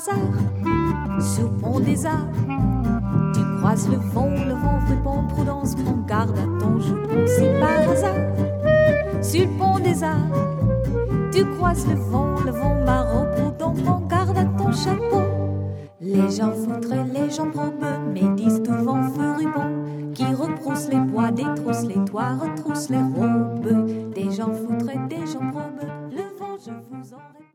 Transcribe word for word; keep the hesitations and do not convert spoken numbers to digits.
hasard sur le pont des arts. Tu croises le vent, le vent répond prudence, prends garde à ton jupon si par hasard sur le pont des arts. Tu croises le vent, le vent marron prudent, prends garde à ton chapeau. Les gens foutraient, les gens probeux, mais disent tout vent furibond, qui reprousse les bois, détrousse les toits, retrousse les robes. Des gens foutraient, des gens probeux, le vent je vous en répète.